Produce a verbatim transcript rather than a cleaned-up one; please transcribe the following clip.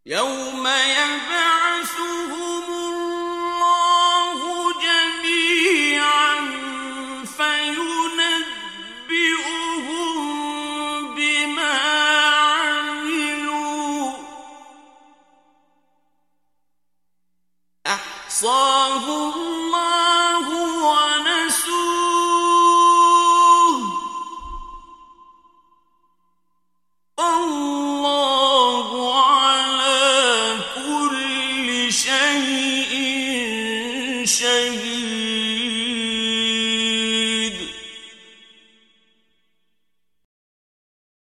يوم يبعثهم الله جميعا فينبئهم بما عملوا أحصاه الله